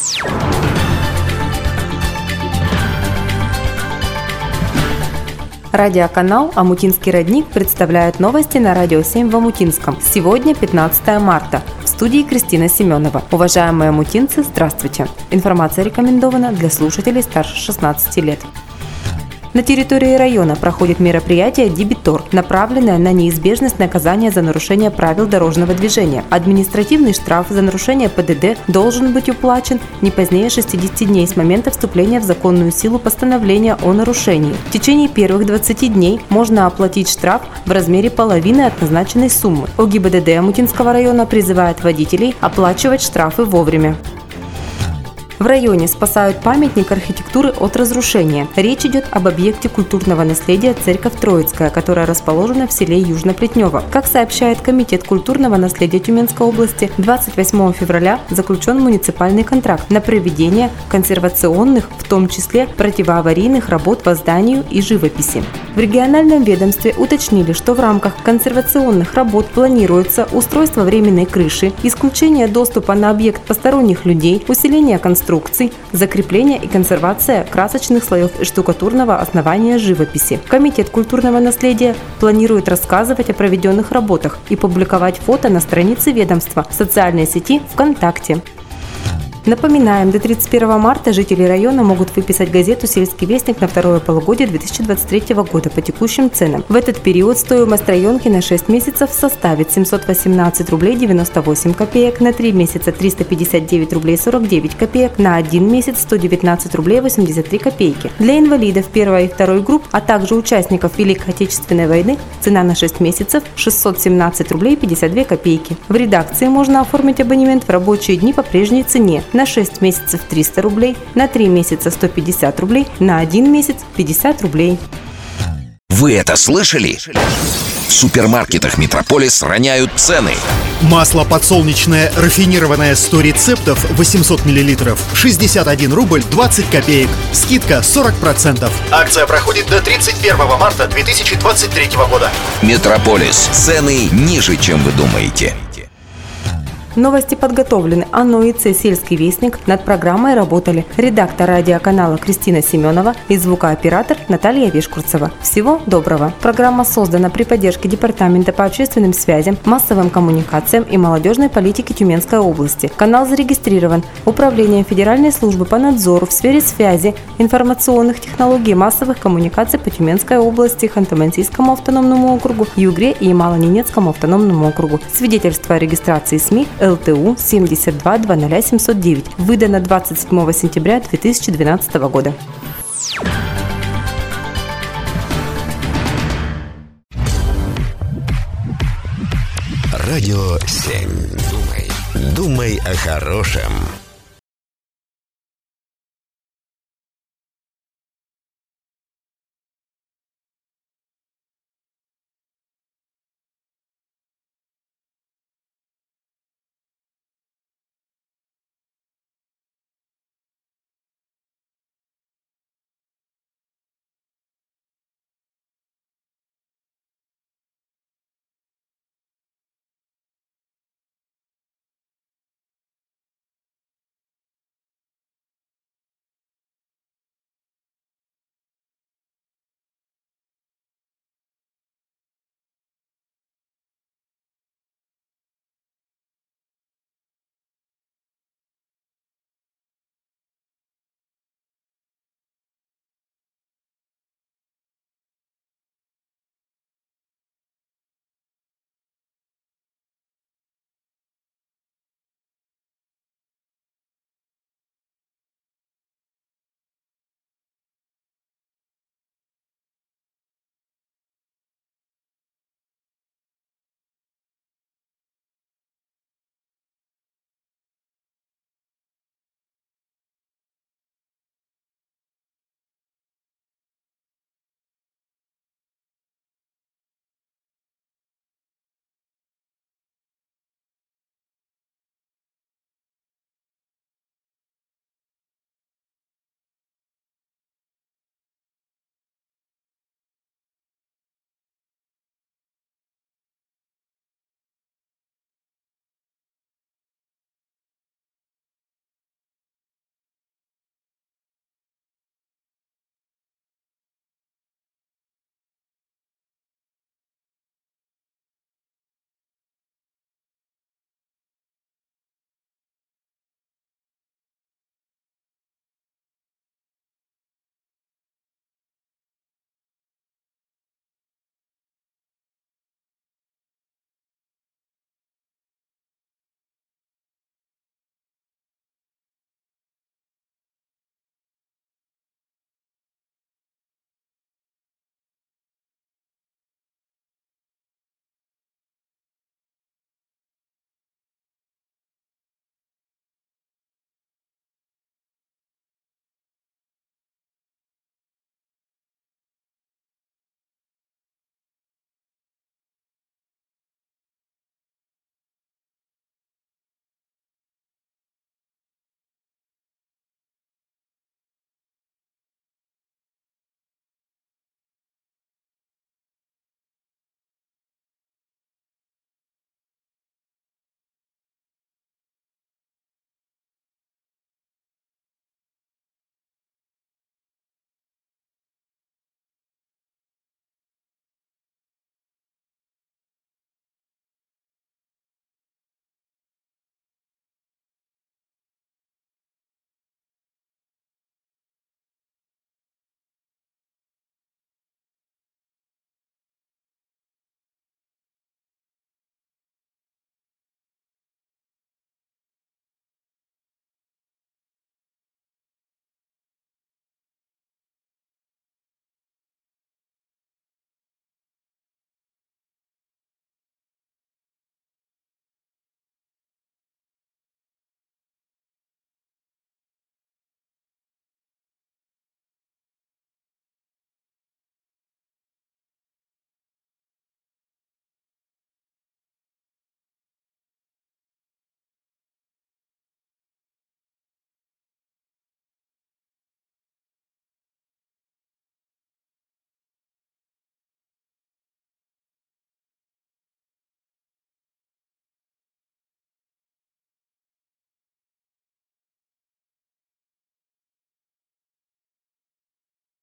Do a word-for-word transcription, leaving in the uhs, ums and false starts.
Радиоканал «Омутинский родник» представляет новости на Радио семь в Омутинском. Сегодня пятнадцатое марта. В студии Кристина Семенова. Уважаемые омутинцы, здравствуйте. Информация рекомендована для слушателей старше шестнадцати лет. На территории района проходит мероприятие «Дебитор», направленное на неизбежность наказания за нарушение правил дорожного движения. Административный штраф за нарушение ПДД должен быть уплачен не позднее шестидесяти дней с момента вступления в законную силу постановления о нарушении. В течение первых двадцати дней можно оплатить штраф в размере половины от назначенной суммы. ОГИБДД Омутинского района призывает водителей оплачивать штрафы вовремя. В районе спасают памятник архитектуры от разрушения. Речь идет об объекте культурного наследия Церковь Троицкая, которая расположена в селе Южно-Плетнево. Как сообщает Комитет культурного наследия Тюменской области, двадцать восьмого февраля заключен муниципальный контракт на проведение консервационных, в том числе противоаварийных работ по зданию и живописи. В региональном ведомстве уточнили, что в рамках консервационных работ планируется устройство временной крыши, исключение доступа на объект посторонних людей, усиление конструкции, закрепление и консервация красочных слоев и штукатурного основания живописи. Комитет культурного наследия планирует рассказывать о проведенных работах и публиковать фото на странице ведомства в социальной сети ВКонтакте. Напоминаем, до тридцать первого марта жители района могут выписать газету «Сельский вестник» на второе полугодие две тысячи двадцать третьего года по текущим ценам. В этот период стоимость районки на шесть месяцев составит семьсот восемнадцать рублей девяносто восемь копеек, на три месяца триста пятьдесят девять рублей сорок девять копеек, на один месяц сто девятнадцать рублей восемьдесят три копейки. Для инвалидов первой и второй групп, а также участников Великой Отечественной войны цена на шесть месяцев шестьсот семнадцать рублей пятьдесят две копейки. В редакции можно оформить абонемент в рабочие дни по прежней цене. На шесть месяцев триста рублей, на три месяца сто пятьдесят рублей, на один месяц пятьдесят рублей. Вы это слышали? В супермаркетах «Метрополис» роняют цены. Масло подсолнечное рафинированное сто рецептов восемьсот миллилитров шестьдесят один рубль двадцать копеек. Скидка сорок процентов. Акция проходит до тридцать первого марта две тысячи двадцать третьего года. «Метрополис». Цены ниже, чем вы думаете. Новости подготовлены. ОНО ИЦ «Сельский вестник». Над программой работали редактор радиоканала Кристина Семенова и звукооператор Наталья Вешкурцева. Всего доброго. Программа создана при поддержке Департамента по общественным связям, массовым коммуникациям и молодежной политике Тюменской области. Канал зарегистрирован Управлением Федеральной службы по надзору в сфере связи, информационных технологий и массовых коммуникаций по Тюменской области, Ханты-Мансийскому автономному округу, Югре и Ямало-Ненецкому автономному округу. Свидетельство о регистрации СМИ эл тэ у семьдесят два двадцать семьсот девять, выдано двадцать седьмого сентября две тысячи двенадцатого года. Радио семь. Думай, думай о хорошем.